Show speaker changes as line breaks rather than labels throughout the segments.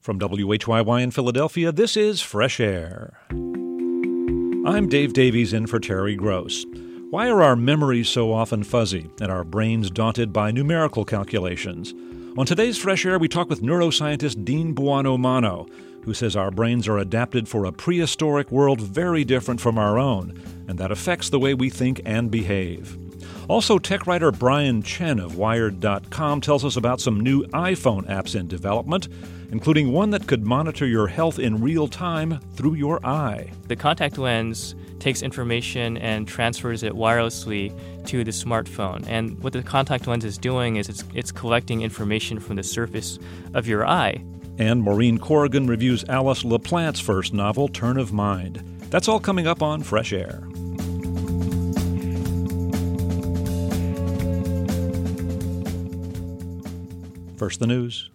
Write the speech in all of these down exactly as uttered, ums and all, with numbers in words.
From W H Y Y in Philadelphia, this is Fresh Air. I'm Dave Davies in for Terry Gross. Why are our memories so often fuzzy and our brains daunted by numerical calculations? On today's Fresh Air, we talk with neuroscientist Dean Buono-Mano, who says our brains are adapted for a prehistoric world very different from our own, and that affects the way we think and behave. Also, tech writer Brian Chen of Wired dot com tells us about some new iPhone apps in development, including one that could monitor your health in real time through your eye.
The contact lens takes information and transfers it wirelessly to the smartphone. And what the contact lens is doing is it's, it's collecting information from the surface of your eye.
And Maureen Corrigan reviews Alice LaPlante's first novel, Turn of Mind. That's all coming up on Fresh Air. First, the news.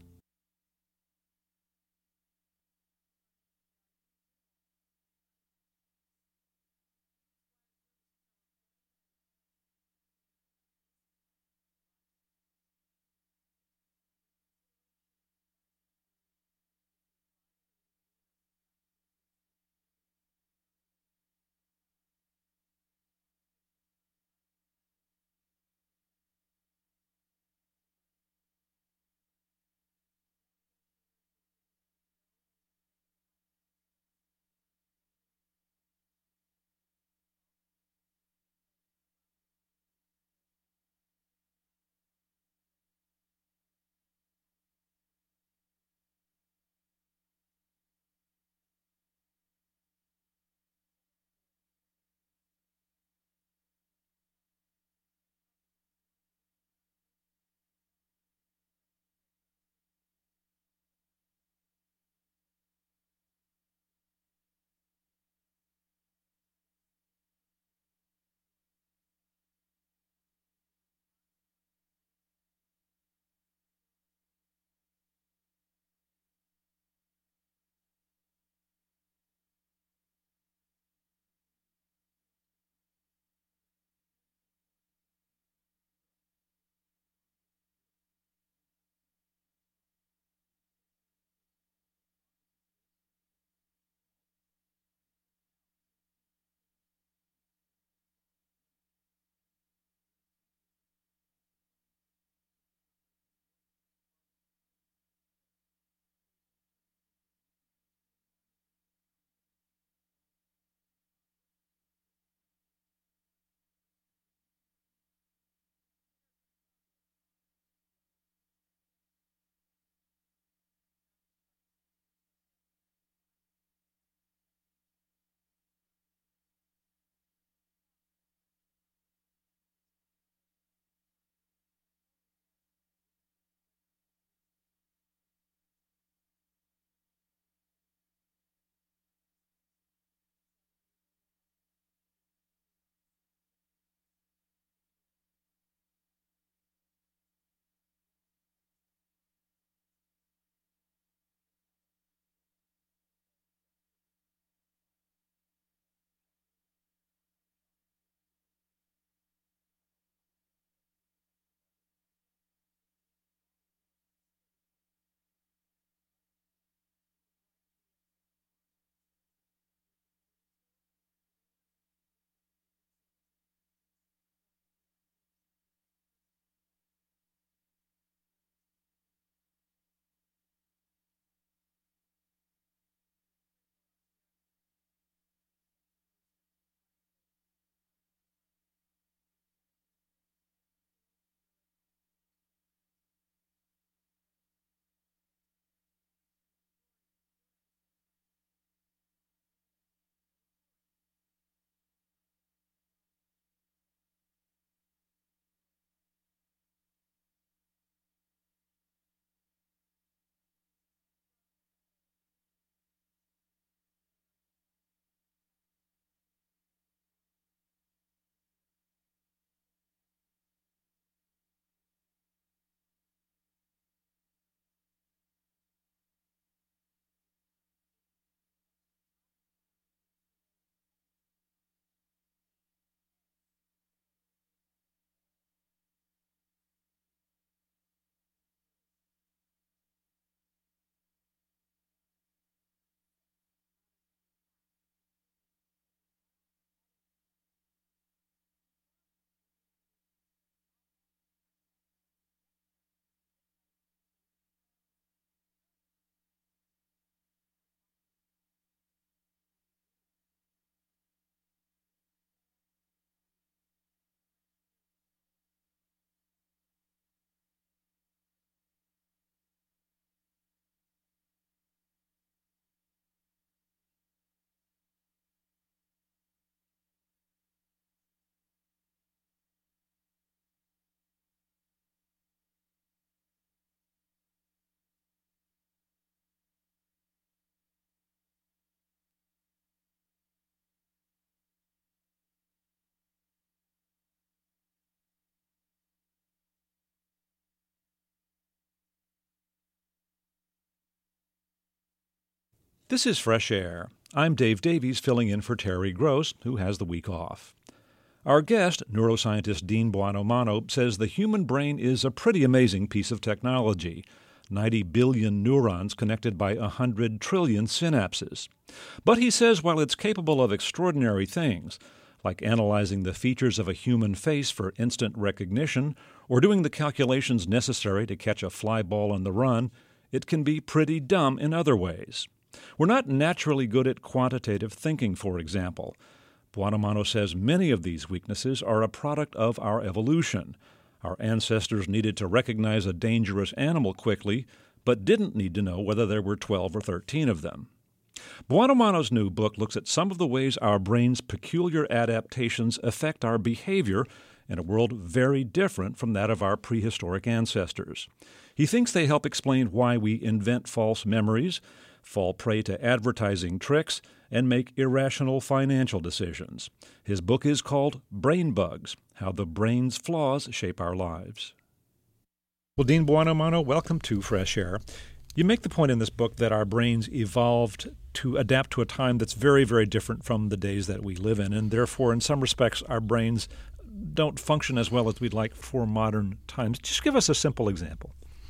This is Fresh Air. I'm Dave Davies, filling in for Terry Gross, who has the week off. Our guest, neuroscientist Dean Buonomano, says the human brain is a pretty amazing piece of technology. ninety billion neurons connected by one hundred trillion synapses. But he says while it's capable of extraordinary things, like analyzing the features of a human face for instant recognition or doing the calculations necessary to catch a fly ball on the run, it can be pretty dumb in other ways. We're not naturally good at quantitative thinking, for example. Buonomano says many of these weaknesses are a product of our evolution. Our ancestors needed to recognize a dangerous animal quickly, but didn't need to know whether there were twelve or thirteen of them. Buonomano's new book looks at some of the ways our brain's peculiar adaptations affect our behavior in a world very different from that of our prehistoric ancestors. He thinks they help explain why we invent false memories, fall prey to advertising tricks, and make irrational financial decisions. His book is called Brain Bugs: How the Brain's Flaws Shape Our Lives. Well, Dean Buonomano, welcome to Fresh Air. You make the point in this book that our brains evolved to adapt to a time that's very, very different from the days that we live in, and therefore, in some respects, our brains don't function as well as we'd like for modern times. Just give us a simple example.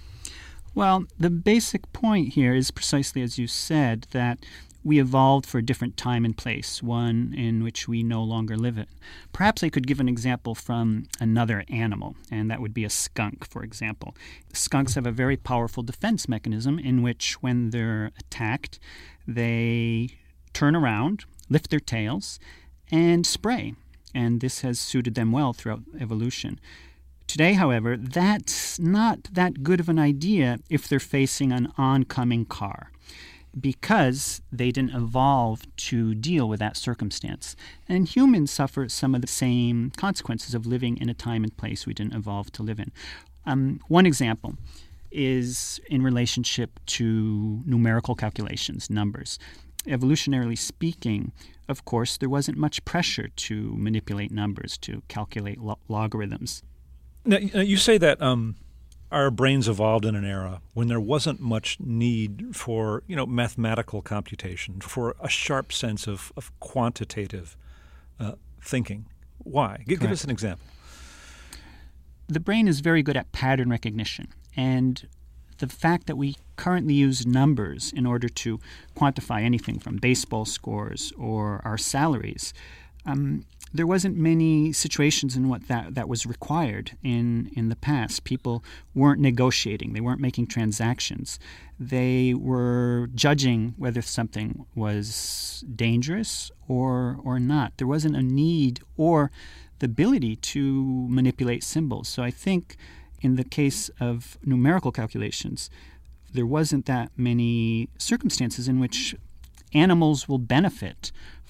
Well, the basic point here is precisely as you said, that we evolved for a different time and place, one in which we no longer live in. Perhaps I could give an example from another animal, and that would be a skunk, for example. Skunks have a very powerful defense mechanism in which, when they're attacked, they turn around, lift their tails, and spray. And this has suited them well throughout evolution. Today, however, that's not that good of an idea if they're facing an oncoming car, because they didn't evolve to deal with that circumstance. And humans suffer some of the same consequences of living in a time and place we didn't evolve to live in. Um, one example is in relationship to numerical calculations, numbers. Evolutionarily speaking, of course, there wasn't much pressure to manipulate numbers, to calculate lo- logarithms.
Now, you say that um, our brains evolved in an era when there wasn't much need for, you know, mathematical computation, for a sharp sense of, of quantitative uh, thinking. Why? Give, give us an example.
The brain is very good at pattern recognition, and the fact that we currently use numbers in order to quantify anything from baseball scores or our salaries, um, there wasn't many situations in what that, that was required in, in the past. People weren't negotiating. They weren't making transactions. They were judging whether something was dangerous or or not. There wasn't a need or the ability to manipulate symbols. So I think in the case of numerical calculations, there wasn't that many circumstances in which animals will benefit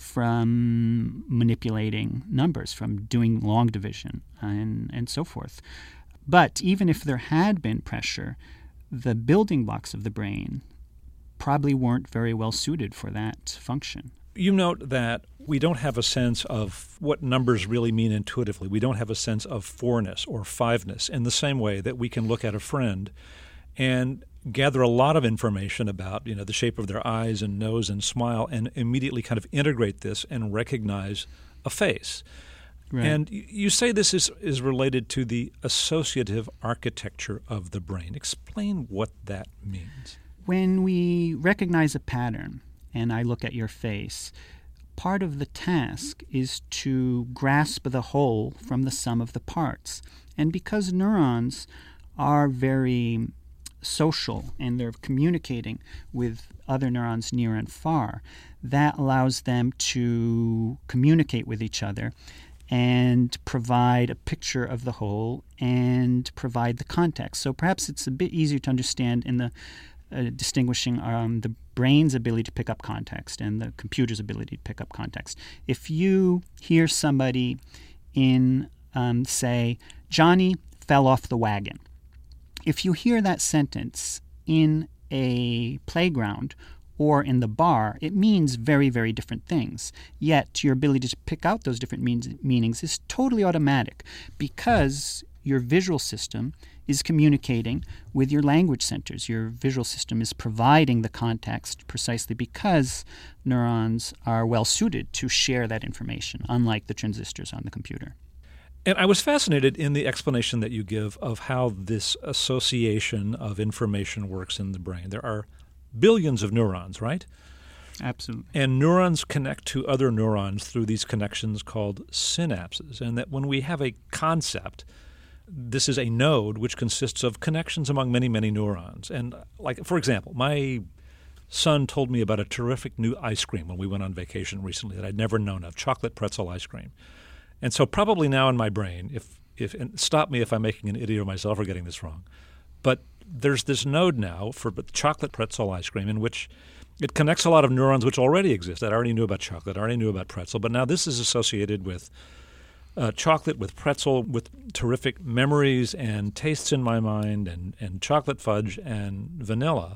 from manipulating numbers, from doing long division, and, and so forth. But even if there had been pressure, the building blocks of the brain probably weren't very well suited for that function.
You note that we don't have a sense of what numbers really mean intuitively. We don't have a sense of fourness or fiveness in the same way that we can look at a friend and gather a lot of information about, you know, the shape of their eyes and nose and smile, and immediately kind of integrate this and recognize a face. Right. And you say this is, is related to the associative architecture of the brain. Explain what that means.
When we recognize a pattern, and I look at your face, part of the task is to grasp the whole from the sum of the parts. And because neurons are very social and they're communicating with other neurons near and far, that allows them to communicate with each other and provide a picture of the whole and provide the context. So perhaps it's a bit easier to understand in the uh, distinguishing um, the brain's ability to pick up context and the computer's ability to pick up context. If you hear somebody in, um, say, Johnny fell off the wagon, if you hear that sentence in a playground or in the bar, it means very, very different things. Yet your ability to pick out those different means, meanings is totally automatic because your visual system is communicating with your language centers. Your visual system is providing the context precisely because neurons are well suited to share that information, unlike the transistors on the computer.
And I was fascinated in the explanation that you give of how this association of information works in the brain. There are billions of neurons, right?
Absolutely.
And neurons connect to other neurons through these connections called synapses. And that when we have a concept, this is a node which consists of connections among many, many neurons. And like, for example, my son told me about a terrific new ice cream when we went on vacation recently that I'd never known of, chocolate pretzel ice cream. And so probably now in my brain, if if and stop me if I'm making an idiot of myself or getting this wrong, but there's this node now for chocolate pretzel ice cream in which it connects a lot of neurons which already exist. I already knew about chocolate, I already knew about pretzel, but now this is associated with uh, chocolate, with pretzel, with terrific memories and tastes in my mind, and, and chocolate fudge and vanilla.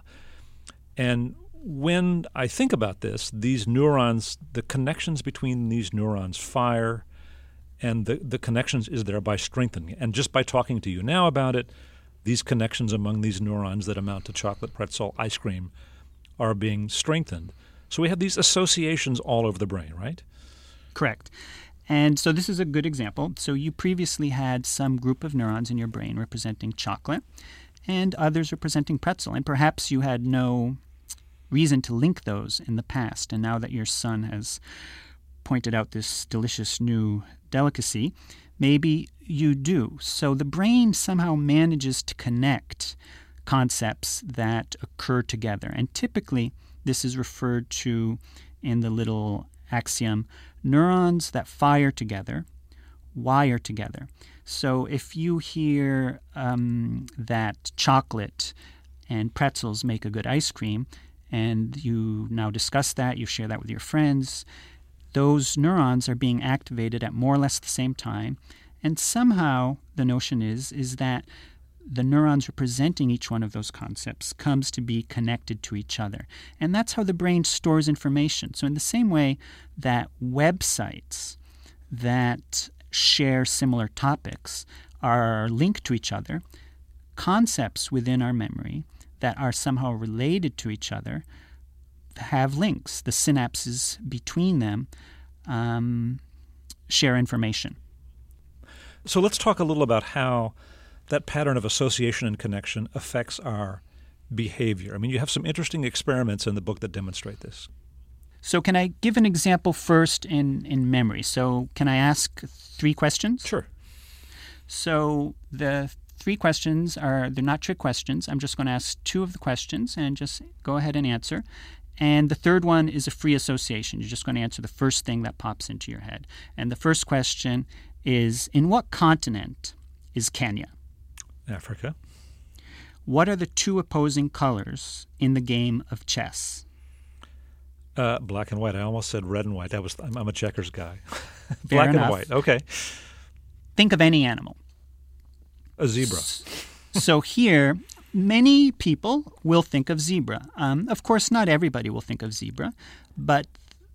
And when I think about this, these neurons, the connections between these neurons fire, and the, the connections is there by strengthening it. And just by talking to you now about it, these connections among these neurons that amount to chocolate pretzel ice cream are being strengthened. So we have these associations all over the brain, right?
Correct. And so this is a good example. So you previously had some group of neurons in your brain representing chocolate and others representing pretzel. And perhaps you had no reason to link those in the past. And now that your son has pointed out this delicious new delicacy, maybe you do. So the brain somehow manages to connect concepts that occur together. And typically, this is referred to in the little axiom, neurons that fire together, wire together. So if you hear um, that chocolate and pretzels make a good ice cream, and you now discuss that, you share that with your friends, those neurons are being activated at more or less the same time. And somehow the notion is, is that the neurons representing each one of those concepts comes to be connected to each other. And that's how the brain stores information. So in the same way that websites that share similar topics are linked to each other, concepts within our memory that are somehow related to each other have links. The synapses between them um, share information.
So let's talk a little about how that pattern of association and connection affects our behavior. I mean, you have some interesting experiments in the book that demonstrate this.
So can I give an example first in, in memory? So can I ask three questions?
Sure.
So the three questions are, they're not trick questions. I'm just going to ask two of the questions and just go ahead and answer. And the third one is a free association. You're just going to answer the first thing that pops into your head. And the first question is, in what continent is Kenya?
Africa.
What are the two opposing colors in the game of chess?
Uh, black and white. I almost said red and white. That was I'm, I'm a checkers guy.
Fair
Black
enough.
and white. Okay.
Think of any animal.
A zebra.
So here, many people will think of zebra. Um, of course, not everybody will think of zebra, but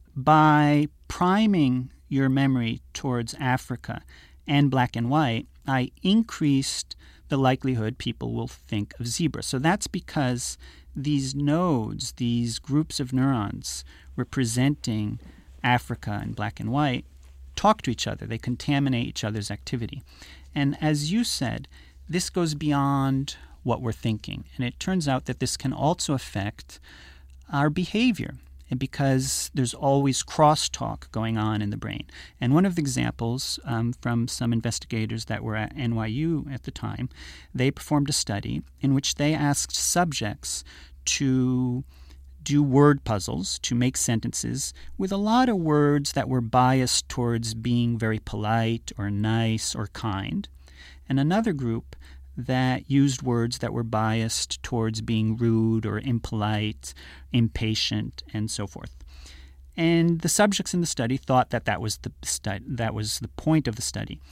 by priming your memory towards Africa and black and white, I increased the likelihood people will think of zebra. So that's because these nodes, these groups of neurons representing Africa and black and white, talk to each other. They contaminate each other's activity. And as you said, this goes beyond what we're thinking. And it turns out that this can also affect our behavior, and because there's always crosstalk going on in the brain. And one of the examples um, from some investigators that were at N Y U at the time, they performed a study in which they asked subjects to do word puzzles, to make sentences with a lot of words that were biased towards being very polite or nice or kind, and another group that used words that were biased towards being rude or impolite, impatient, and so forth. And the subjects in the study thought that that was the stu- that was the point of the study.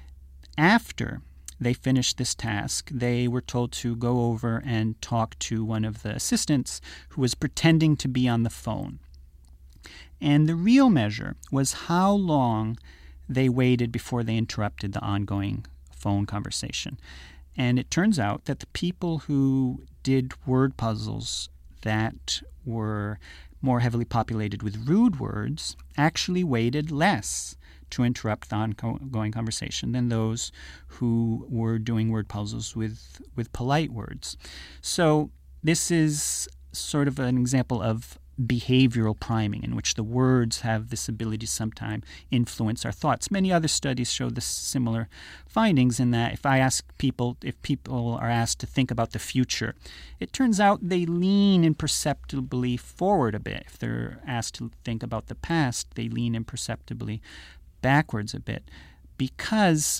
After they finished this task, they were told to go over and talk to one of the assistants who was pretending to be on the phone. And the real measure was how long they waited before they interrupted the ongoing phone conversation. And it turns out that the people who did word puzzles that were more heavily populated with rude words actually waited less to interrupt the ongoing conversation than those who were doing word puzzles with, with polite words. So this is sort of an example of behavioral priming, in which the words have this ability to sometimes influence our thoughts. Many other studies show this similar findings, in that if I ask people, if people are asked to think about the future, it turns out they lean imperceptibly forward a bit. If they're asked to think about the past, they lean imperceptibly backwards a bit, because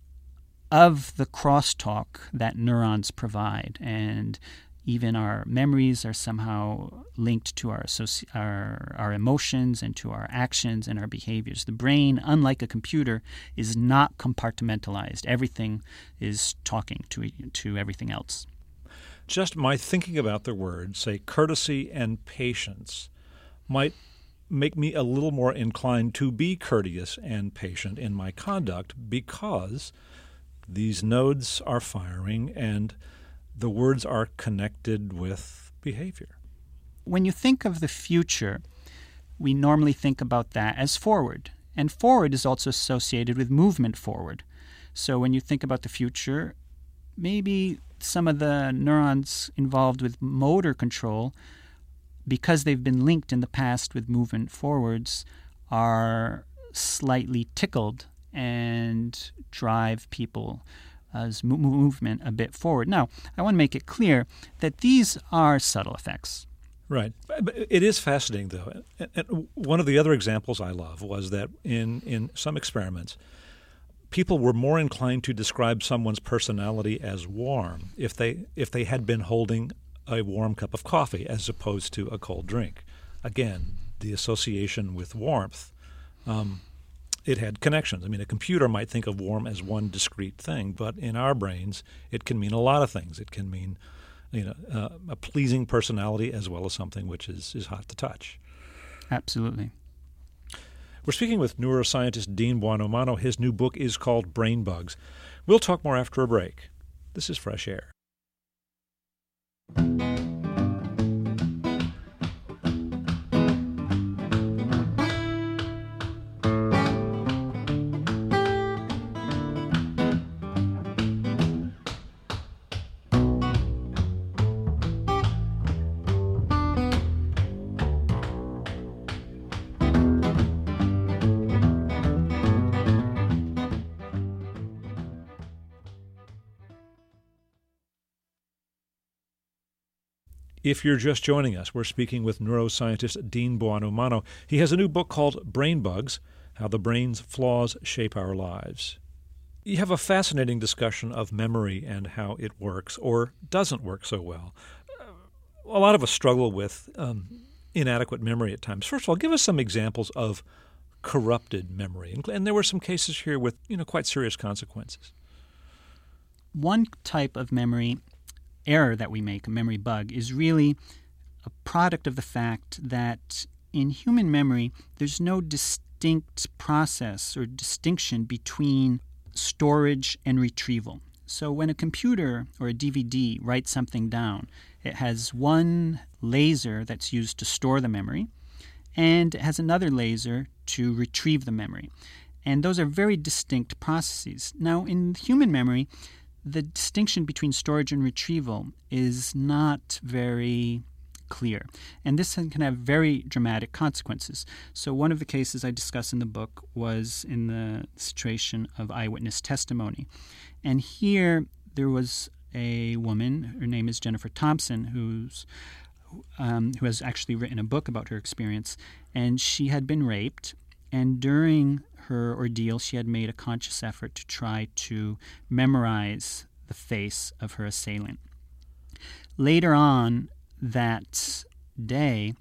of the crosstalk that neurons provide. And even our memories are somehow linked to our, associ- our our emotions and to our actions and our behaviors. The brain, unlike a computer, is not compartmentalized. Everything is talking to to everything else.
Just my thinking about the words, say courtesy and patience, might make me a little more inclined to be courteous and patient in my conduct, because these nodes are firing and the words are connected with behavior.
When you think of the future, we normally think about that as forward. And forward is also associated with movement forward. So when you think about the future, maybe some of the neurons involved with motor control, because they've been linked in the past with movement forwards, are slightly tickled and drive people as movement a bit forward. Now, I want to make it clear that these are subtle effects.
Right. But it is fascinating, though. And one of the other examples I love was that in, in some experiments, people were more inclined to describe someone's personality as warm if they if they had been holding a warm cup of coffee as opposed to a cold drink. Again, the association with warmth. Um, It had connections. I mean, a computer might think of warm as one discrete thing, but in our brains, it can mean a lot of things. It can mean, you know, uh, a pleasing personality as well as something which is, is hot to touch.
Absolutely.
We're speaking with neuroscientist Dean Buonomano. His new book is called Brain Bugs. We'll talk more after a break. This is Fresh Air. If you're just joining us, we're speaking with neuroscientist Dean Buonomano. He has a new book called Brain Bugs, How the Brain's Flaws Shape Our Lives. You have a fascinating discussion of memory and how it works or doesn't work so well. A lot of us struggle with um, inadequate memory at times. First of all, give us some examples of corrupted memory. And there were some cases here with, you know, quite serious consequences.
One type of memory error that we make, a memory bug, is really a product of the fact that in human memory, there's no distinct process or distinction between storage and retrieval. So when a computer or a D V D writes something down, it has one laser that's used to store the memory, and it has another laser to retrieve the memory. And those are very distinct processes. Now, in human memory, the distinction between storage and retrieval is not very clear, and this can have very dramatic consequences. So one of the cases I discuss in the book was in the situation of eyewitness testimony. And here there was a woman, her name is Jennifer Thompson, who's um, who has actually written a book about her experience, and she had been raped, and during her ordeal, she had made a conscious effort to try to memorize the face of her assailant. Later on that day,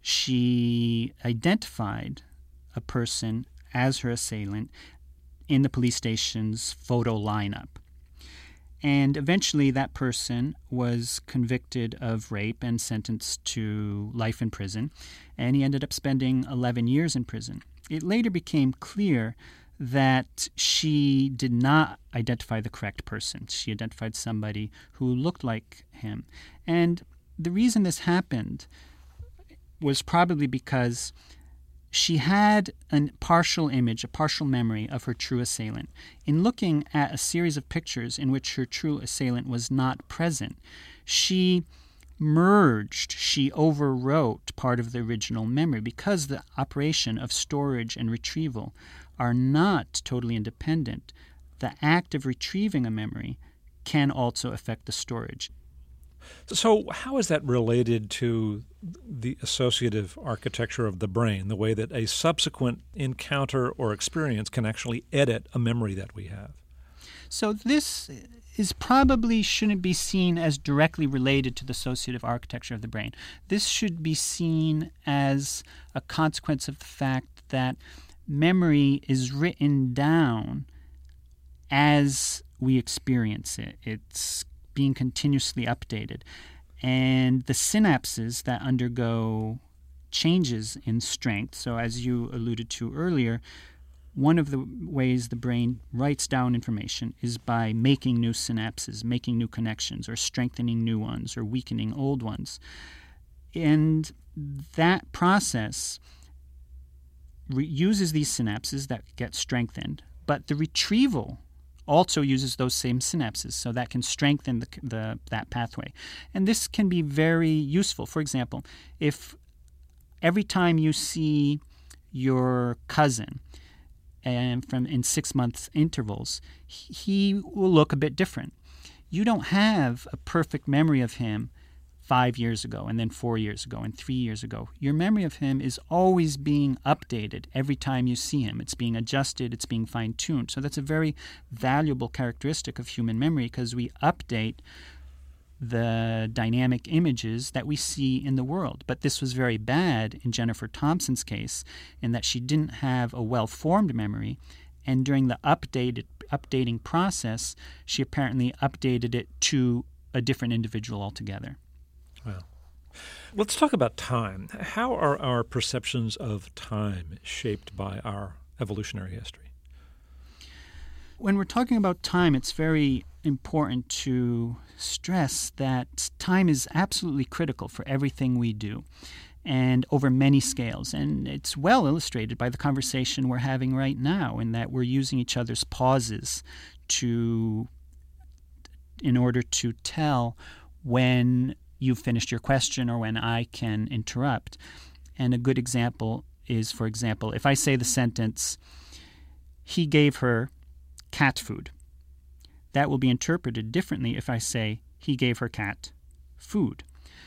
she identified a person as her assailant in the police station's photo lineup. And eventually that person was convicted of rape and sentenced to life in prison, and he ended up spending eleven years in prison. It later became clear that she did not identify the correct person. She identified somebody who looked like him. And the reason this happened was probably because she had a partial image, a partial memory of her true assailant. In looking at a series of pictures in which her true assailant was not present, she merged, she overwrote part of the original memory because the operation of storage and retrieval are not totally independent. The act of retrieving a memory can also affect the storage.
So how is that related to the associative architecture of the brain, the way that a subsequent encounter or experience can actually edit a memory that we have?
So this is probably shouldn't be seen as directly related to the associative architecture of the brain. This should be seen as a consequence of the fact that memory is written down as we experience it. It's being continuously updated. And the synapses that undergo changes in strength, so as you alluded to earlier, one of the ways the brain writes down information is by making new synapses, making new connections, or strengthening new ones, or weakening old ones. And that process re- uses these synapses that get strengthened, but the retrieval also uses those same synapses, so that can strengthen the, the that pathway. And this can be very useful. For example, if every time you see your cousin, and from in six months intervals, he will look a bit different. You don't have a perfect memory of him five years ago, and then four years ago, and three years ago. Your memory of him is always being updated every time you see him. It's being adjusted, it's being fine-tuned. So that's a very valuable characteristic of human memory, because we update the dynamic images that we see in the world. But this was very bad in Jennifer Thompson's case, in that she didn't have a well-formed memory, and during the updated updating process, she apparently updated it to a different individual altogether.
Well, let's talk about time. How are our perceptions of time shaped by our evolutionary history?
When we're talking about time, it's very important to stress that time is absolutely critical for everything we do, and over many scales. And it's well illustrated by the conversation we're having right now, in that we're using each other's pauses to, in order to tell when you've finished your question or when I can interrupt. And a good example is, for example, if I say the sentence, "He gave her cat food," that will be interpreted differently if I say, "He gave her cat food,"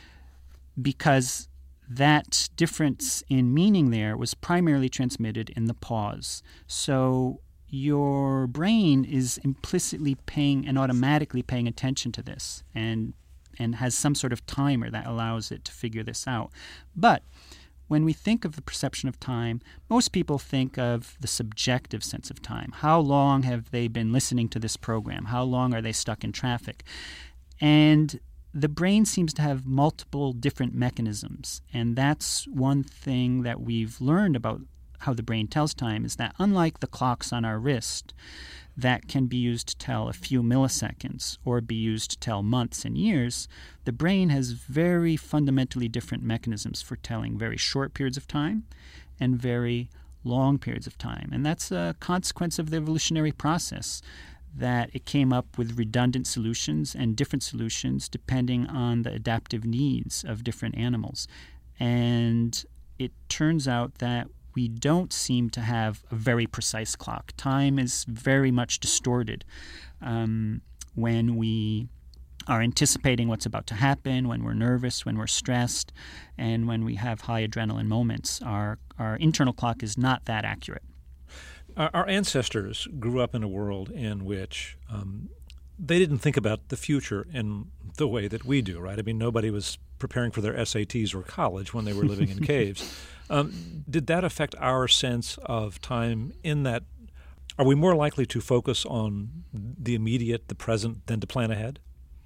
because that difference in meaning there was primarily transmitted in the pause. So your brain is implicitly paying and automatically paying attention to this, and and has some sort of timer that allows it to figure this out. But when we think of the perception of time, most people think of the subjective sense of time. How long have they been listening to this program? How long are they stuck in traffic? And the brain seems to have multiple different mechanisms. And that's one thing that we've learned about how the brain tells time, is that unlike the clocks on our wrist that can be used to tell a few milliseconds or be used to tell months and years, the brain has very fundamentally different mechanisms for telling very short periods of time and very long periods of time. And that's a consequence of the evolutionary process, that it came up with redundant solutions and different solutions depending on the adaptive needs of different animals. And it turns out that we don't seem to have a very precise clock. Time is very much distorted um, when we are anticipating what's about to happen, when we're nervous, when we're stressed, and when we have high adrenaline moments. Our, our internal clock is not that accurate.
Our ancestors grew up in a world in which um, they didn't think about the future in the way that we do, right? I mean, nobody was preparing for their S A Ts or college when they were living in caves. Um, did that affect our sense of time in that, are we more likely to focus on the immediate, the present, than to plan ahead?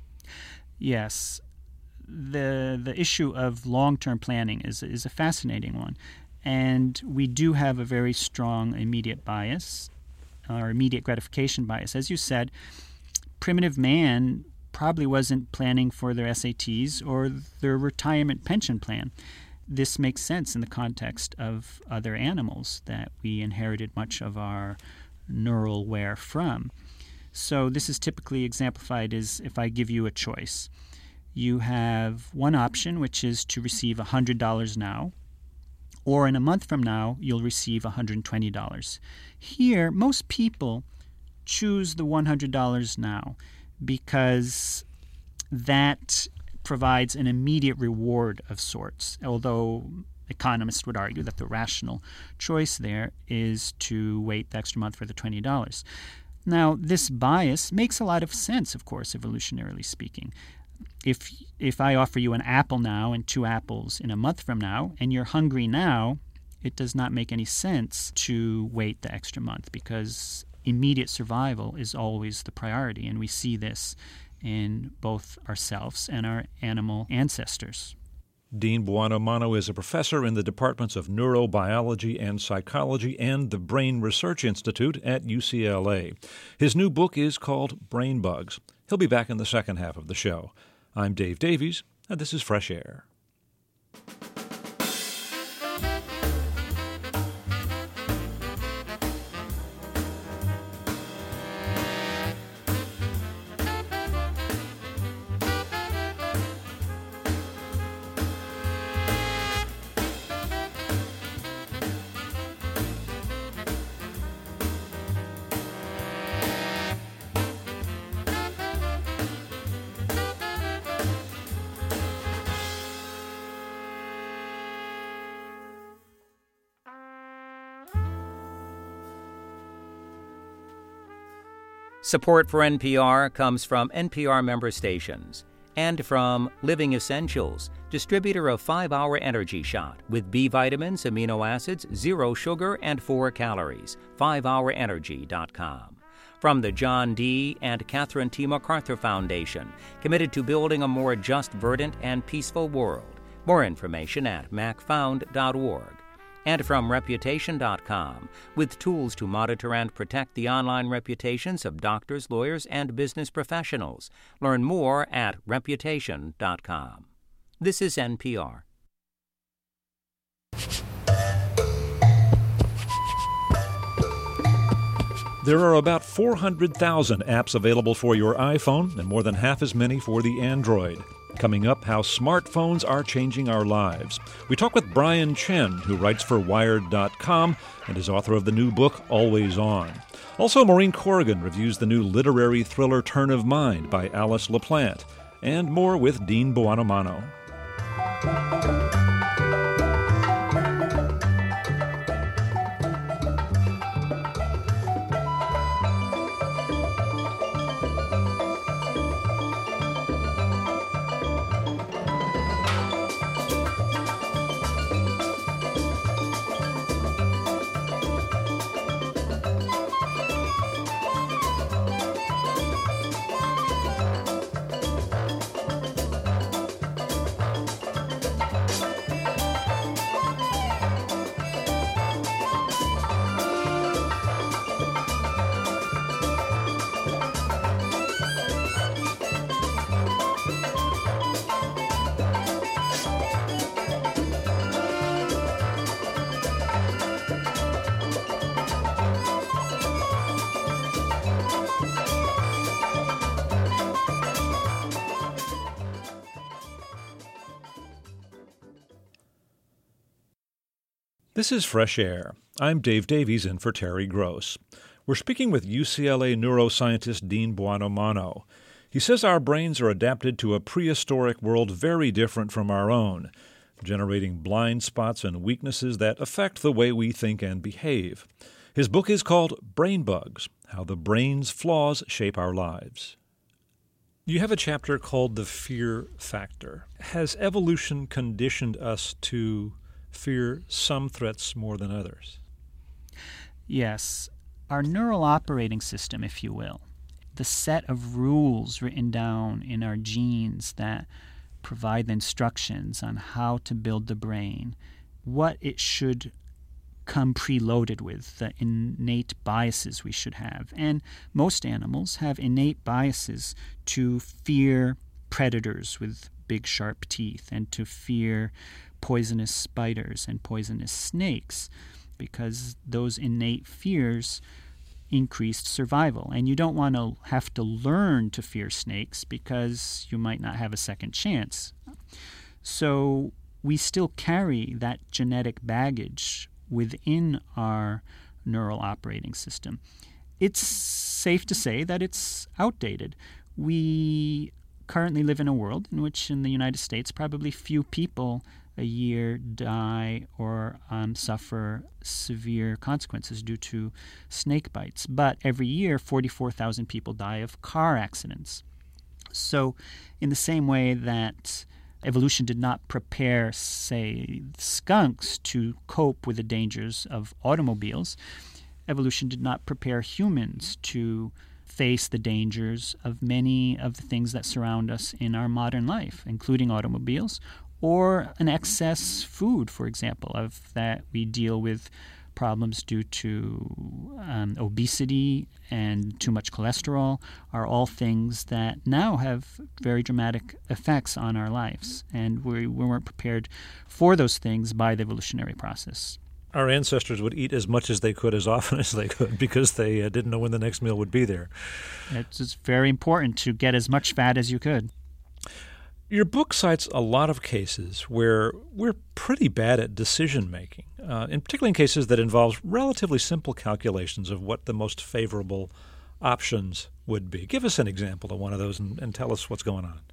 Yes. The the issue of long-term planning is is a fascinating one. And we do have a very strong immediate bias. our immediate gratification bias. As you said, primitive man probably wasn't planning for their S A Ts or their retirement pension plan. This makes sense in the context of other animals that we inherited much of our neural wear from. So this is typically exemplified as if I give you a choice. You have one option, which is to receive one hundred dollars now, or in a month from now, you'll receive one hundred twenty dollars. Here, most people choose the one hundred dollars now because that provides an immediate reward of sorts, although economists would argue that the rational choice there is to wait the extra month for the twenty dollars. Now, this bias makes a lot of sense, of course, evolutionarily speaking. If if I offer you an apple now and two apples in a month from now, and you're hungry now, it does not make any sense to wait the extra month because immediate survival is always the priority, and we see this in both ourselves and our animal ancestors.
Dean Buonomano is a professor in the departments of neurobiology and psychology and the Brain Research Institute at U C L A. His new book is called Brain Bugs. He'll be back in the second half of the show. I'm Dave Davies, and this is Fresh Air.
Support for N P R comes from N P R member stations and from Living Essentials, distributor of five hour Energy Shot with B vitamins, amino acids, zero sugar, and four calories. five hour energy dot com. From the John D. and Catherine T. MacArthur Foundation, committed to building a more just, verdant, and peaceful world. More information at mac found dot org. And from reputation dot com, with tools to monitor and protect the online reputations of doctors, lawyers, and business professionals. Learn more at reputation dot com. This is N P R.
There are about four hundred thousand apps available for your iPhone and more than half as many for the Android. Coming up, how smartphones are changing our lives. We talk with Brian Chen, who writes for Wired dot com and is author of the new book, Always On. Also, Maureen Corrigan reviews the new literary thriller Turn of Mind by Alice LaPlante. And more with Dean Buonomano. This is Fresh Air. I'm Dave Davies in for Terry Gross. We're speaking with U C L A neuroscientist Dean Buonomano. He says our brains are adapted to a prehistoric world very different from our own, generating blind spots and weaknesses that affect the way we think and behave. His book is called Brain Bugs, How the Brain's Flaws Shape Our Lives. You have a chapter called The Fear Factor. Has evolution conditioned us to fear some threats more than others?
Yes. Our neural operating system, if you will, the set of rules written down in our genes that provide the instructions on how to build the brain, what it should come preloaded with, the innate biases we should have. And most animals have innate biases to fear predators with big sharp teeth and to fear poisonous spiders and poisonous snakes, because those innate fears increased survival. And you don't want to have to learn to fear snakes because you might not have a second chance. So we still carry that genetic baggage within our neural operating system. It's safe to say that it's outdated. We currently live in a world in which, in the United States, probably few people a year die or um, suffer severe consequences due to snake bites. But every year, forty-four thousand people die of car accidents. So in the same way that evolution did not prepare, say, skunks to cope with the dangers of automobiles, evolution did not prepare humans to face the dangers of many of the things that surround us in our modern life, including automobiles, or an excess food, for example, of that we deal with problems due to um, obesity and too much cholesterol are all things that now have very dramatic effects on our lives. And we, we weren't prepared for those things by the evolutionary process.
Our ancestors would eat as much as they could as often as they could because they uh, didn't know when the next meal would be there.
It's, it's very important to get as much fat as you could.
Your book cites a lot of cases where we're pretty bad at decision-making, uh, and particularly in cases that involve relatively simple calculations of what the most favorable options would be. Give us an example of one of those and, and tell us what's going on.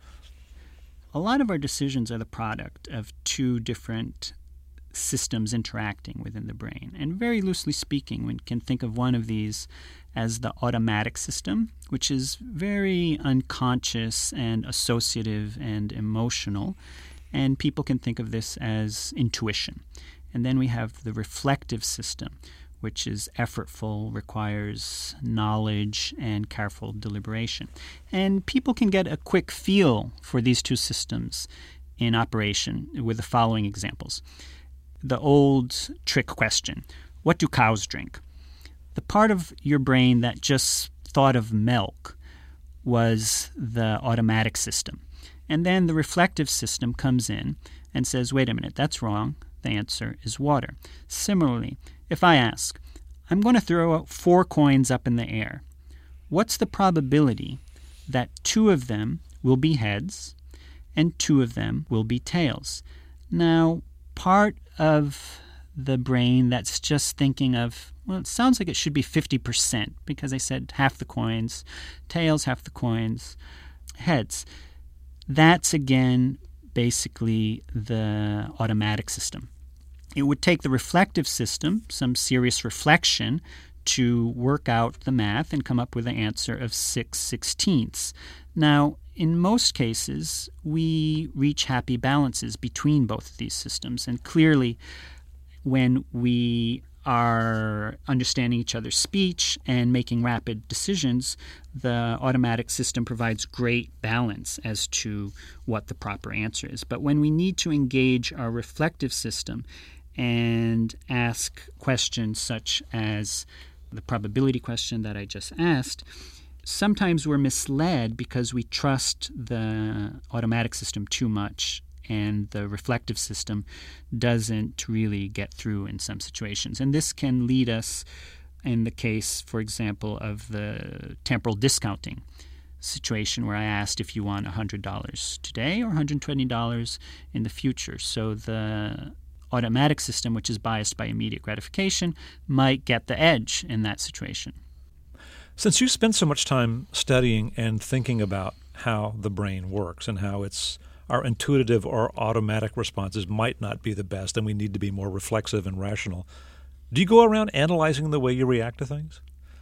A lot of our decisions are the product of two different systems interacting within the brain. And very loosely speaking, we can think of one of these as the automatic system, which is very unconscious and associative and emotional. And people can think of this as intuition. And then we have the reflective system, which is effortful, requires knowledge and careful deliberation. And people can get a quick feel for these two systems in operation with the following examples. The old trick question, what do cows drink? The part of your brain that just thought of milk was the automatic system. And then the reflective system comes in and says, wait a minute, that's wrong. The answer is water. Similarly, if I ask, I'm going to throw out four coins up in the air. What's the probability that two of them will be heads and two of them will be tails? Now, part of the brain that's just thinking of, well, it sounds like it should be fifty percent because I said half the coins, tails, half the coins, heads. That's, again, basically the automatic system. It would take the reflective system, some serious reflection, to work out the math and come up with an answer of six sixteenths. Now, in most cases, we reach happy balances between both of these systems. And clearly, when we are understanding each other's speech and making rapid decisions, the automatic system provides great balance as to what the proper answer is. But when we need to engage our reflective system and ask questions such as the probability question that I just asked, sometimes we're misled because we trust the automatic system too much, and the reflective system doesn't really get through in some situations. And this can lead us, in the case, for example, of the temporal discounting situation where I asked if you want one hundred dollars today or one hundred twenty dollars in the future. So the automatic system, which is biased by immediate gratification, might get the edge in that situation.
Since you spend so much time studying and thinking about how the brain works and how it's our intuitive or automatic responses might not be the best and we need to be more reflexive and rational, do you go around analyzing the way you react to things?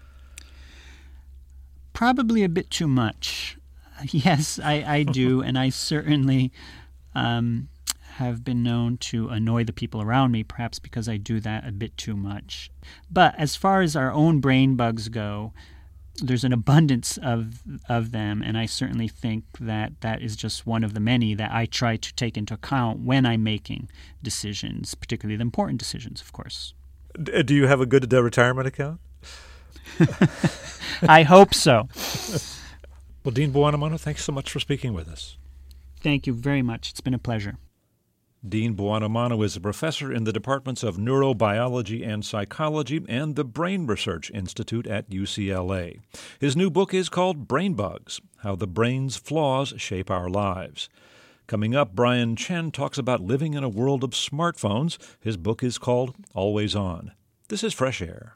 Probably a bit too much. Yes, I, I do, and I certainly um, have been known to annoy the people around me, perhaps because I do that a bit too much. But as far as our own brain bugs go, there's an abundance of of them, and I certainly think that that is just one of the many that I try to take into account when I'm making decisions, particularly the important decisions, of course.
D- do you have a good uh, retirement account?
I hope so.
Well, Dean Buonamano, thanks so much for speaking with us.
Thank you very much. It's been a pleasure.
Dean Buonamano is a professor in the departments of neurobiology and psychology and the Brain Research Institute at U C L A. His new book is called Brain Bugs: How the Brain's Flaws Shape Our Lives. Coming up, Brian Chen talks about living in a world of smartphones. His book is called Always On. This is Fresh Air.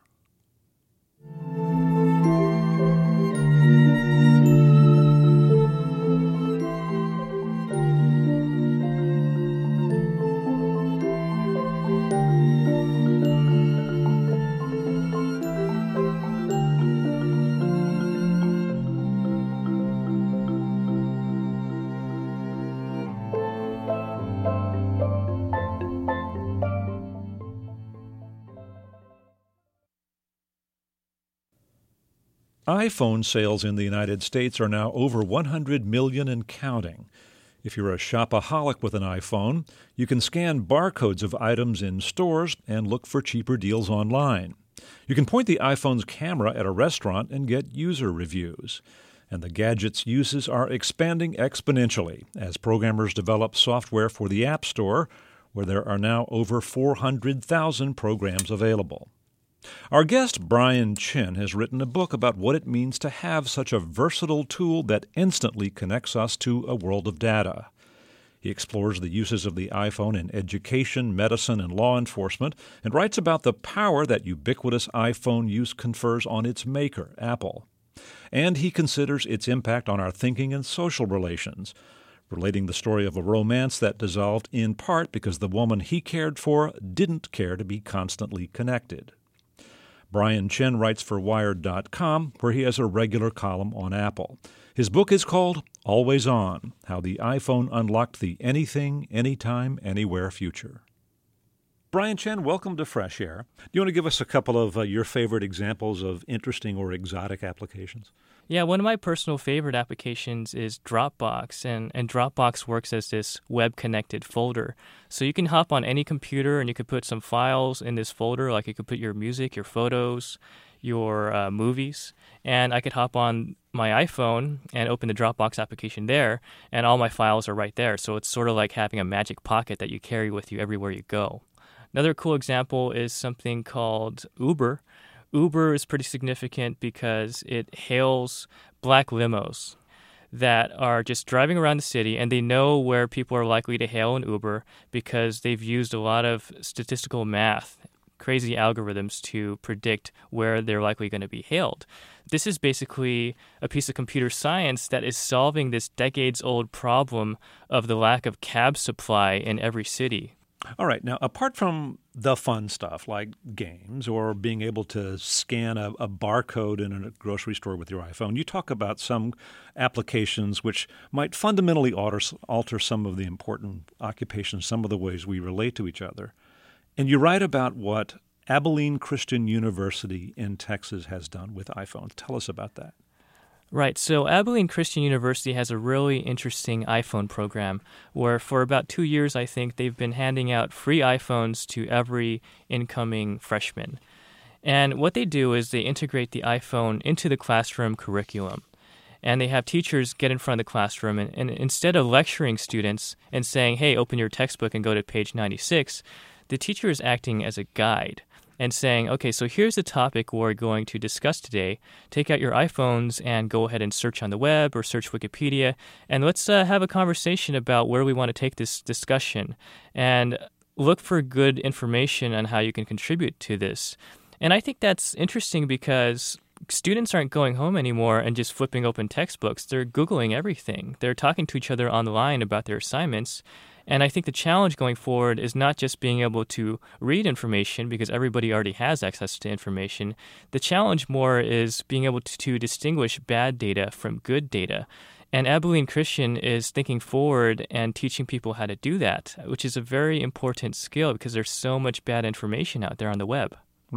iPhone sales in the United States are now over one hundred million and counting. If you're a shopaholic with an iPhone, you can scan barcodes of items in stores and look for cheaper deals online. You can point the iPhone's camera at a restaurant and get user reviews. And the gadget's uses are expanding exponentially as programmers develop software for the App Store, where there are now over four hundred thousand programs available. Our guest, Brian Chen, has written a book about what it means to have such a versatile tool that instantly connects us to a world of data. He explores the uses of the iPhone in education, medicine, and law enforcement, and writes about the power that ubiquitous iPhone use confers on its maker, Apple. And he considers its impact on our thinking and social relations, relating the story of a romance that dissolved in part because the woman he cared for didn't care to be constantly connected. Brian Chen writes for Wired dot com, where he has a regular column on Apple. His book is called Always On: How the iPhone Unlocked the Anything, Anytime, Anywhere Future. Brian Chen, welcome to Fresh Air. Do you want to give us a couple of uh, your favorite examples of interesting or exotic applications?
Yeah, one of my personal favorite applications is Dropbox, and, and Dropbox works as this web-connected folder. So you can hop on any computer and you could put some files in this folder, like you could put your music, your photos, your uh, movies, and I could hop on my iPhone and open the Dropbox application there, and all my files are right there. So it's sort of like having a magic pocket that you carry with you everywhere you go. Another cool example is something called Uber. Uber is pretty significant because it hails black limos that are just driving around the city, and they know where people are likely to hail an Uber because they've used a lot of statistical math, crazy algorithms to predict where they're likely going to be hailed. This is basically a piece of computer science that is solving this decades-old problem of the lack of cab supply in every city.
All right. Now, apart from the fun stuff like games or being able to scan a, a barcode in a grocery store with your iPhone, you talk about some applications which might fundamentally alter, alter some of the important occupations, some of the ways we relate to each other. And you write about what Abilene Christian University in Texas has done with iPhones. Tell us about that.
Right. So Abilene Christian University has a really interesting iPhone program where for about two years, I think, they've been handing out free iPhones to every incoming freshman. And what they do is they integrate the iPhone into the classroom curriculum. And they have teachers get in front of the classroom, and, and instead of lecturing students and saying, hey, open your textbook and go to page ninety-six, the teacher is acting as a guide and saying, okay, so here's the topic we're going to discuss today. Take out your iPhones and go ahead and search on the web or search Wikipedia, and let's uh, have a conversation about where we want to take this discussion and look for good information on how you can contribute to this. And I think that's interesting because students aren't going home anymore and just flipping open textbooks. They're Googling everything. They're talking to each other online about their assignments. And I think the challenge going forward is not just being able to read information because everybody already has access to information. The challenge more is being able to, to distinguish bad data from good data. And Abilene Christian is thinking forward and teaching people how to do that, which is a very important skill because there's so much bad information out there on the web.
Right.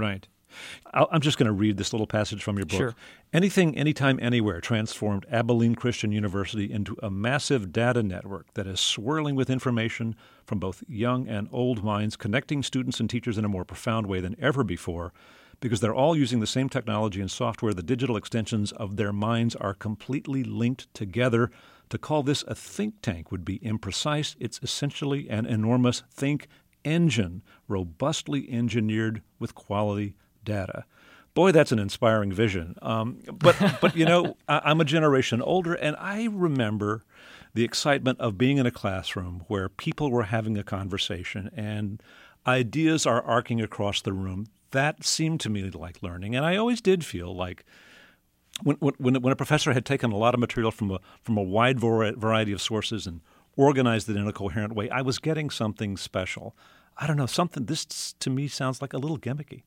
I'll, I'm just going to read this little passage from your book.
Sure.
Anything, Anytime, Anywhere transformed Abilene Christian University into a massive data network that is swirling with information from both young and old minds, connecting students and teachers in a more profound way than ever before, because they're all using the same technology and software. The digital extensions of their minds are completely linked together. To call this a think tank would be imprecise. It's essentially an enormous think engine, robustly engineered with quality data. Boy, that's an inspiring vision. Um, but, but you know, I, I'm a generation older, and I remember the excitement of being in a classroom where people were having a conversation and ideas are arcing across the room. That seemed to me like learning, and I always did feel like when when, when a professor had taken a lot of material from a from a wide variety of sources and organized it in a coherent way, I was getting something special. I don't know, something. This to me sounds like a little gimmicky.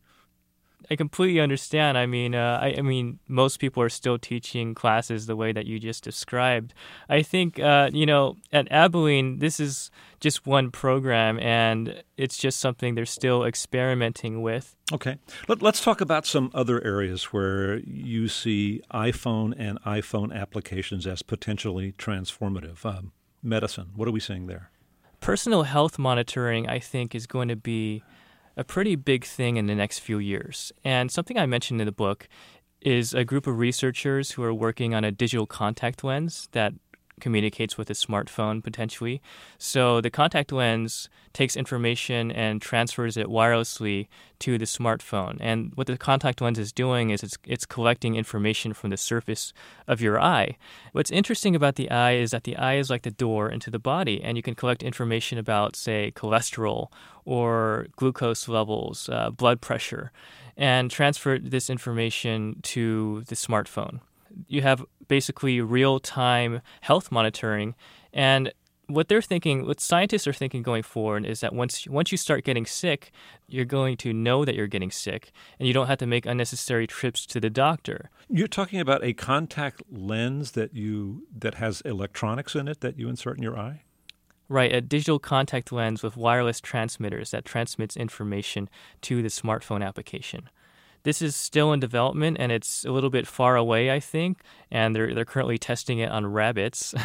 I completely understand. I mean, uh, I, I mean, most people are still teaching classes the way that you just described. I think, uh, you know, at Abilene, this is just one program, and it's just something they're still experimenting with.
Okay. Let, let's talk about some other areas where you see iPhone and iPhone applications as potentially transformative. Um, medicine, what are we seeing there?
Personal health monitoring, I think, is going to be a pretty big thing in the next few years. And something I mentioned in the book is a group of researchers who are working on a digital contact lens that communicates with a smartphone potentially. So the contact lens takes information and transfers it wirelessly to the smartphone. And what the contact lens is doing is it's it's collecting information from the surface of your eye. What's interesting about the eye is that the eye is like the door into the body, and you can collect information about, say, cholesterol or glucose levels, uh, blood pressure, and transfer this information to the smartphone. You have basically real-time health monitoring, and what they're thinking, what scientists are thinking going forward is that once once you start getting sick, you're going to know that you're getting sick, and you don't have to make unnecessary trips to the doctor.
You're talking about a contact lens that you that has electronics in it that you insert in your eye?
Right, a digital contact lens with wireless transmitters that transmits information to the smartphone application. This is still in development, and it's a little bit far away, I think, and they're they're currently testing it on rabbits.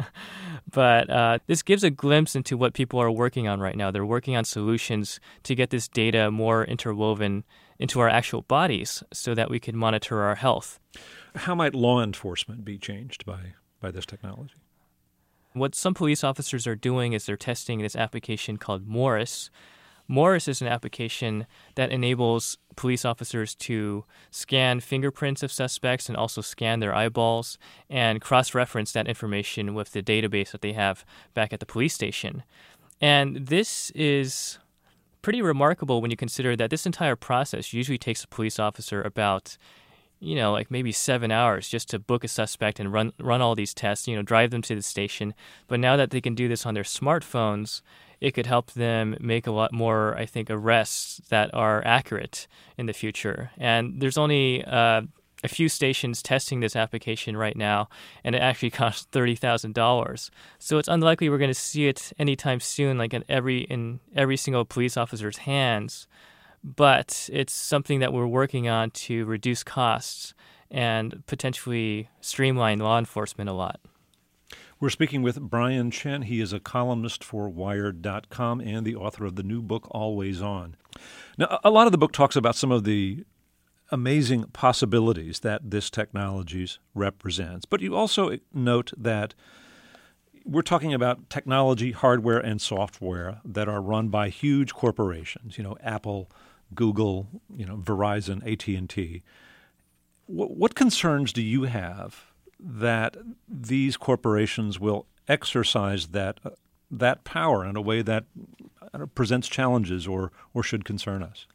But uh, this gives a glimpse into what people are working on right now. They're working on solutions to get this data more interwoven into our actual bodies so that we can monitor our health.
How might law enforcement be changed by, by this technology?
What some police officers are doing is they're testing this application called Morris. Morris is an application that enables police officers to scan fingerprints of suspects and also scan their eyeballs and cross-reference that information with the database that they have back at the police station. And this is pretty remarkable when you consider that this entire process usually takes a police officer about, you know, like maybe seven hours just to book a suspect and run run all these tests, you know, drive them to the station. But now that they can do this on their smartphones, it could help them make a lot more, I think, arrests that are accurate in the future. And there's only uh, a few stations testing this application right now, and it actually costs thirty thousand dollars. So it's unlikely we're going to see it anytime soon, like in every in every single police officer's hands. But it's something that we're working on to reduce costs and potentially streamline law enforcement a lot.
We're speaking with Brian Chen. He is a columnist for Wired dot com and the author of the new book, Always On. Now, a lot of the book talks about some of the amazing possibilities that this technology represents. But you also note that we're talking about technology, hardware, and software that are run by huge corporations, you know, Apple, Google, you know, Verizon, A T and T. What, what concerns do you have that these corporations will exercise that uh, that power in a way that uh, presents challenges or or should concern us?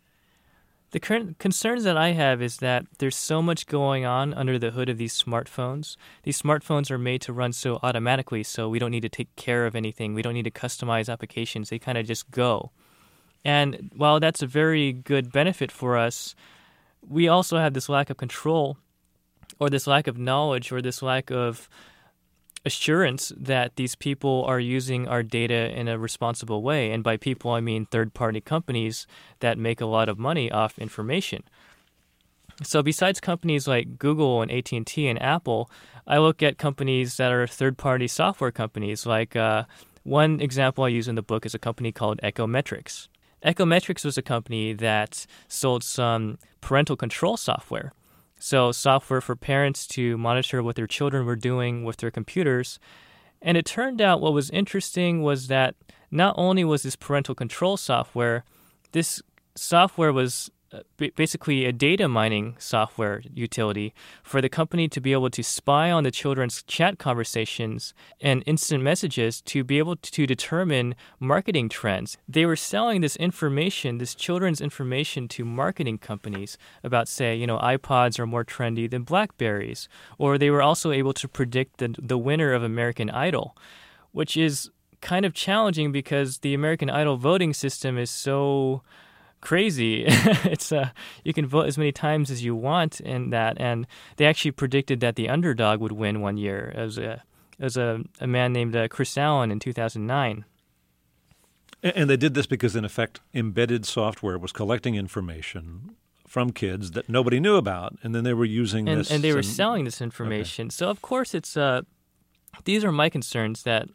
The current concerns that I have is that there's so much going on under the hood of these smartphones. These smartphones are made to run so automatically, so we don't need to take care of anything. We don't need to customize applications. They kind of just go. And while that's a very good benefit for us, we also have this lack of control or this lack of knowledge or this lack of assurance that these people are using our data in a responsible way. And by people, I mean third-party companies that make a lot of money off information. So besides companies like Google and A T and T and Apple, I look at companies that are third-party software companies. Like uh, one example I use in the book is a company called Ecometrics. Ecometrics was a company that sold some parental control software. So software for parents to monitor what their children were doing with their computers. And it turned out what was interesting was that not only was this parental control software, this software was basically a data mining software utility for the company to be able to spy on the children's chat conversations and instant messages to be able to determine marketing trends. They were selling this information, this children's information, to marketing companies about, say, you know, iPods are more trendy than BlackBerries, or they were also able to predict the, the winner of American Idol, which is kind of challenging because the American Idol voting system is so crazy. It's uh, you can vote as many times as you want in that, and they actually predicted that the underdog would win one year. It was a, it was a, a man named uh, Chris Allen in two thousand nine.
And they did this because, in effect, embedded software was collecting information from kids that nobody knew about, and then they were using
and,
this.
And they were
and,
selling this information.
Okay.
So, of course, it's uh, these are my concerns that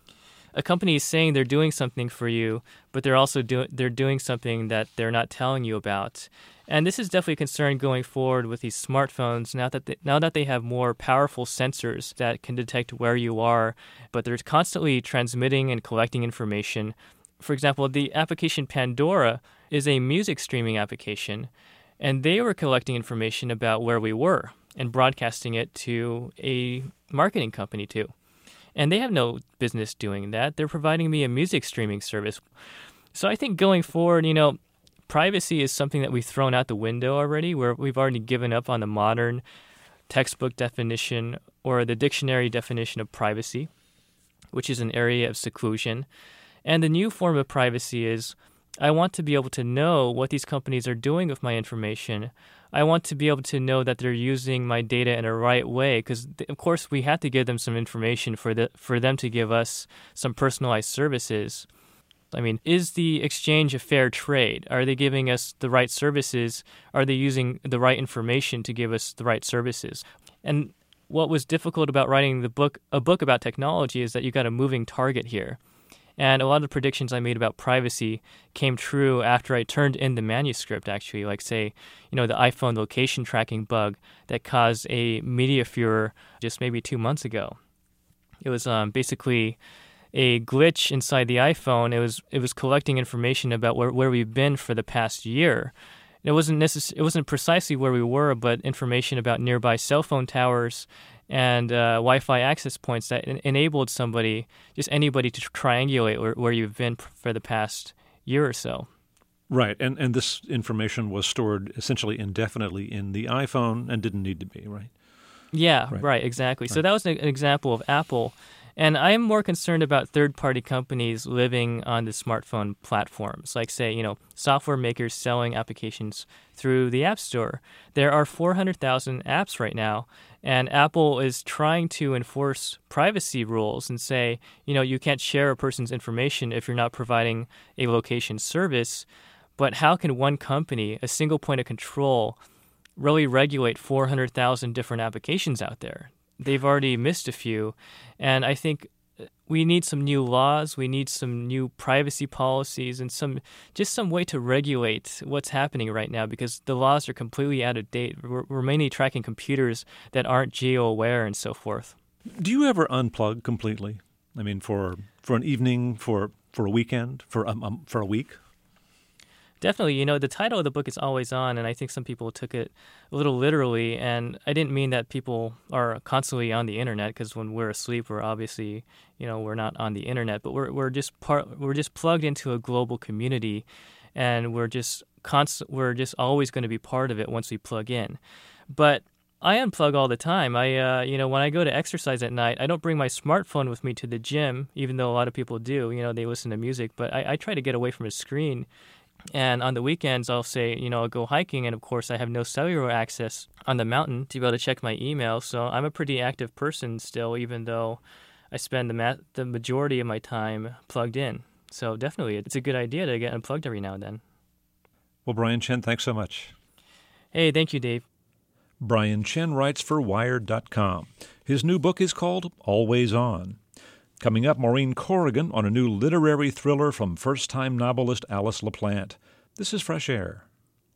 a company is saying they're doing something for you, but they're also doing they're doing something that they're not telling you about. And this is definitely a concern going forward with these smartphones now that they, now that they have more powerful sensors that can detect where you are, but they're constantly transmitting and collecting information. For example, the application Pandora is a music streaming application, and they were collecting information about where we were and broadcasting it to a marketing company too. And they have no business doing that. They're providing me a music streaming service. So I think going forward, you know, privacy is something that we've thrown out the window already, where we've already given up on the modern textbook definition or the dictionary definition of privacy, which is an area of seclusion. And the new form of privacy is I want to be able to know what these companies are doing with my information. I want to be able to know that they're using my data in a right way because, of course, we have to give them some information for the for them to give us some personalized services. I mean, is the exchange a fair trade? Are they giving us the right services? Are they using the right information to give us the right services? And what was difficult about writing the book, a book about technology, is that you got a moving target here. And a lot of the predictions I made about privacy came true after I turned in the manuscript, actually. Like, say, you know, the iPhone location tracking bug that caused a media furor just maybe two months ago. It was um, basically a glitch inside the iPhone. It was it was collecting information about where, where we've been for the past year. It wasn't necess- It wasn't precisely where we were, but information about nearby cell phone towers and uh, Wi-Fi access points that en- enabled somebody, just anybody, to triangulate where, where you've been p- for the past year or so.
Right, and and this information was stored essentially indefinitely in the iPhone and didn't need to be, right?
Yeah,
right,
right exactly.
Right.
So that was an, an example of Apple. And I'm more concerned about third-party companies living on the smartphone platforms, like, say, you know, software makers selling applications through the App Store. There are four hundred thousand apps right now, and Apple is trying to enforce privacy rules and say, you know, you can't share a person's information if you're not providing a location service. But how can one company, a single point of control, really regulate four hundred thousand different applications out there? They've already missed a few, and I think we need some new laws, we need some new privacy policies, and some just some way to regulate what's happening right now, because the laws are completely out of date. We're, we're mainly tracking computers that aren't geo-aware and so forth.
Do you ever unplug completely? I mean, for for an evening, for for a weekend, for um, um, for a week?
Definitely. You know, the title of the book is Always On, and I think some people took it a little literally. And I didn't mean that people are constantly on the internet, because when we're asleep, we're obviously, you know, we're not on the internet. But we're we're just part. We're just plugged into a global community, and we're just constant. We're just always going to be part of it once we plug in. But I unplug all the time. I, uh, you know, when I go to exercise at night, I don't bring my smartphone with me to the gym, even though a lot of people do. You know, they listen to music, but I, I try to get away from a screen. And on the weekends, I'll say, you know, I'll go hiking, and of course, I have no cellular access on the mountain to be able to check my email. So I'm a pretty active person still, even though I spend the ma- the majority of my time plugged in. So definitely, it's a good idea to get unplugged every now and then.
Well, Brian Chen, thanks so much.
Hey, thank you, Dave.
Brian Chen writes for Wired dot com. His new book is called Always On. Coming up, Maureen Corrigan on a new literary thriller from first-time novelist Alice LaPlante. This is Fresh Air.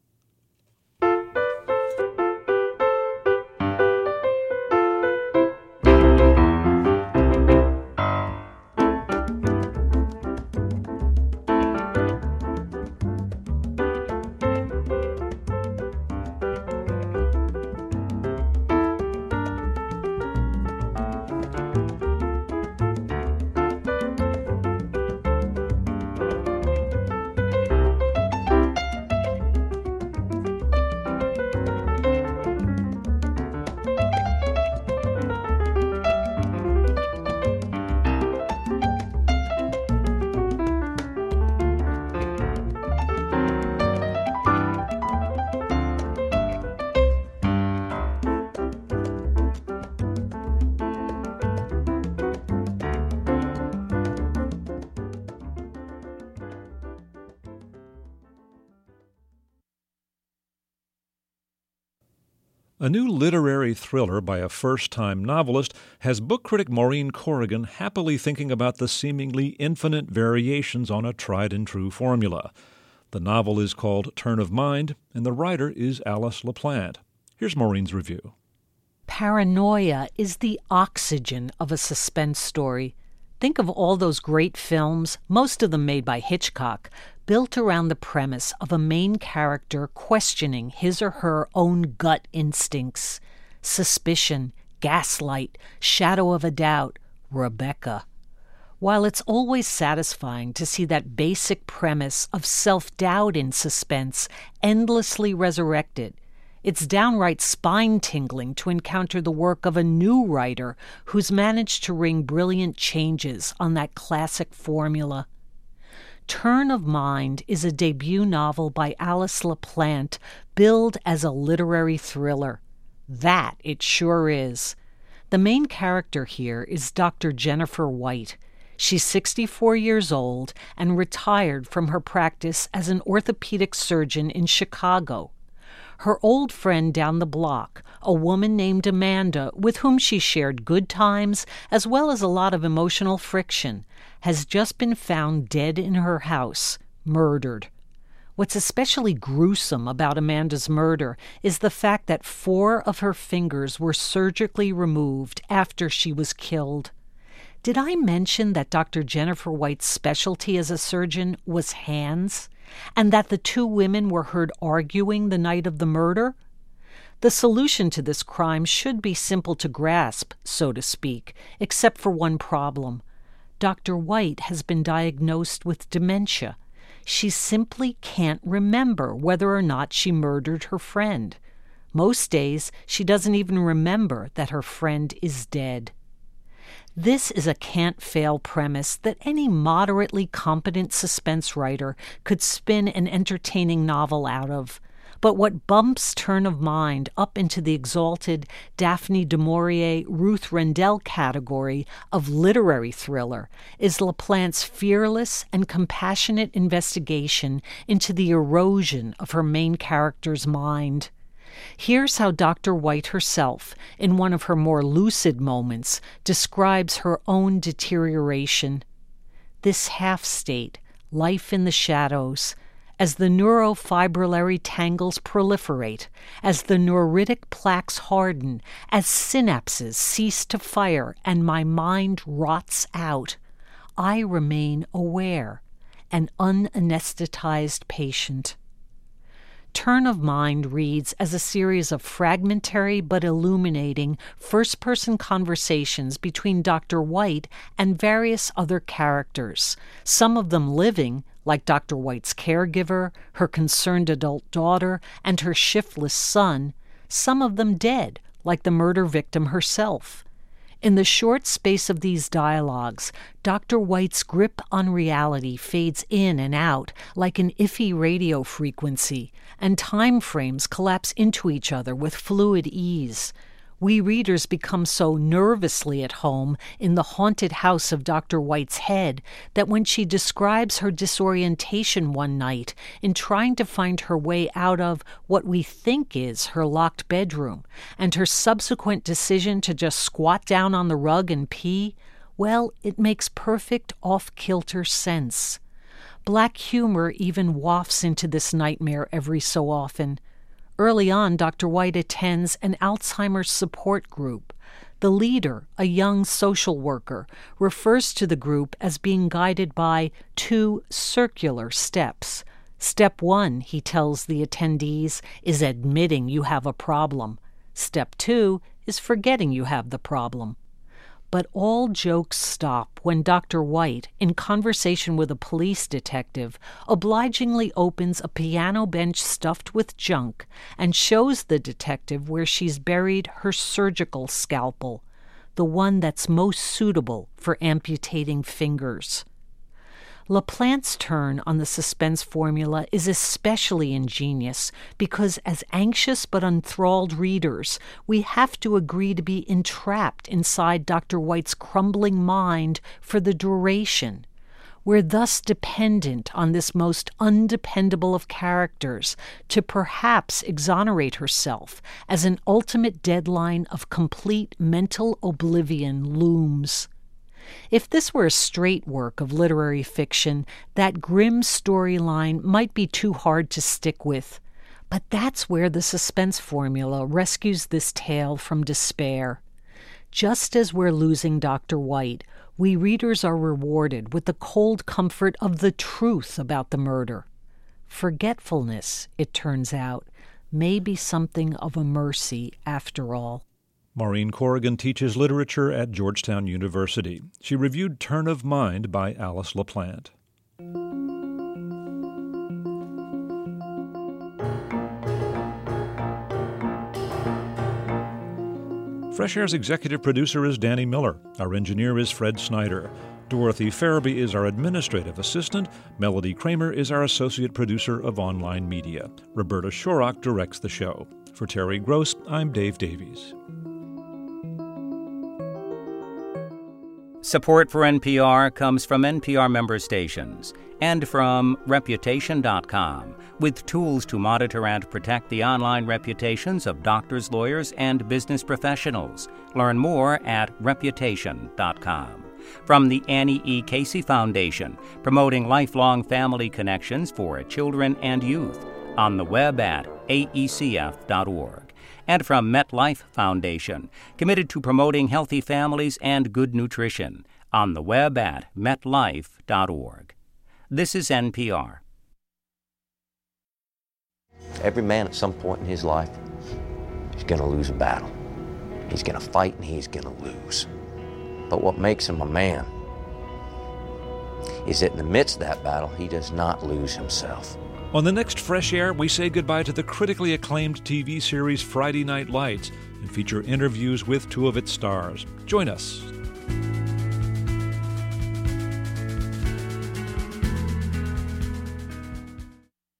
A new literary thriller by a first-time novelist has book critic Maureen Corrigan happily thinking about the seemingly infinite variations on a tried-and-true formula. The novel is called Turn of Mind, and the writer is Alice LaPlante. Here's Maureen's review.
Paranoia is the oxygen of a suspense story. Think of all those great films, most of them made by Hitchcock, built around the premise of a main character questioning his or her own gut instincts. Suspicion, gaslight, shadow of a doubt, Rebecca. While it's always satisfying to see that basic premise of self-doubt in suspense endlessly resurrected, it's downright spine-tingling to encounter the work of a new writer who's managed to wring brilliant changes on that classic formula. Turn of Mind is a debut novel by Alice LaPlante, billed as a literary thriller. That it sure is. The main character here is Doctor Jennifer White. She's sixty-four years old and retired from her practice as an orthopedic surgeon in Chicago. Her old friend down the block, a woman named Amanda, with whom she shared good times as well as a lot of emotional friction, has just been found dead in her house, murdered. What's especially gruesome about Amanda's murder is the fact that four of her fingers were surgically removed after she was killed. Did I mention that Doctor Jennifer White's specialty as a surgeon was hands, and that the two women were heard arguing the night of the murder? The solution to this crime should be simple to grasp, so to speak, except for one problem. Doctor White has been diagnosed with dementia. She simply can't remember whether or not she murdered her friend. Most days, she doesn't even remember that her friend is dead. This is a can't-fail premise that any moderately competent suspense writer could spin an entertaining novel out of. But what bumps Turn of Mind up into the exalted Daphne du Maurier, Ruth Rendell category of literary thriller is LaPlante's fearless and compassionate investigation into the erosion of her main character's mind. Here's how Doctor White herself, in one of her more lucid moments, describes her own deterioration. This half-state, life in the shadows, as the neurofibrillary tangles proliferate, as the neuritic plaques harden, as synapses cease to fire and my mind rots out, I remain aware, an unanesthetized patient. Turn of Mind reads as a series of fragmentary but illuminating first-person conversations between Doctor White and various other characters, some of them living, like Doctor White's caregiver, her concerned adult daughter, and her shiftless son, some of them dead, like the murder victim herself. In the short space of these dialogues, Doctor White's grip on reality fades in and out like an iffy radio frequency, and time frames collapse into each other with fluid ease. We readers become so nervously at home in the haunted house of Doctor White's head that when she describes her disorientation one night in trying to find her way out of what we think is her locked bedroom, and her subsequent decision to just squat down on the rug and pee, well, it makes perfect off-kilter sense. Black humor even wafts into this nightmare every so often. Early on, Doctor White attends an Alzheimer's support group. The leader, a young social worker, refers to the group as being guided by two circular steps. Step one, he tells the attendees, is admitting you have a problem. Step two is forgetting you have the problem. But all jokes stop when Doctor White, in conversation with a police detective, obligingly opens a piano bench stuffed with junk and shows the detective where she's buried her surgical scalpel, the one that's most suitable for amputating fingers. LaPlante's turn on the suspense formula is especially ingenious because as anxious but enthralled readers, we have to agree to be entrapped inside Doctor White's crumbling mind for the duration. We're thus dependent on this most undependable of characters to perhaps exonerate herself as an ultimate deadline of complete mental oblivion looms. If this were a straight work of literary fiction, that grim storyline might be too hard to stick with. But that's where the suspense formula rescues this tale from despair. Just as we're losing Doctor White, we readers are rewarded with the cold comfort of the truth about the murder. Forgetfulness, it turns out, may be something of a mercy after all.
Maureen Corrigan teaches literature at Georgetown University. She reviewed Turn of Mind by Alice LaPlante. Fresh Air's executive producer is Danny Miller. Our engineer is Fred Snyder. Dorothy Farabee is our administrative assistant. Melody Kramer is our associate producer of online media. Roberta Shorrock directs the show. For Terry Gross, I'm Dave Davies.
Support for N P R comes from N P R member stations and from Reputation dot com, with tools to monitor and protect the online reputations of doctors, lawyers, and business professionals. Learn more at Reputation dot com. From the Annie E. Casey Foundation, promoting lifelong family connections for children and youth, on the web at A E C F dot org. And from MetLife Foundation, committed to promoting healthy families and good nutrition, on the web at Met Life dot org. This is N P R.
Every man at some point in his life is going to lose a battle. He's going to fight and he's going to lose. But what makes him a man is that in the midst of that battle, he does not lose himself.
On the next Fresh Air, we say goodbye to the critically acclaimed T V series Friday Night Lights and feature interviews with two of its stars. Join us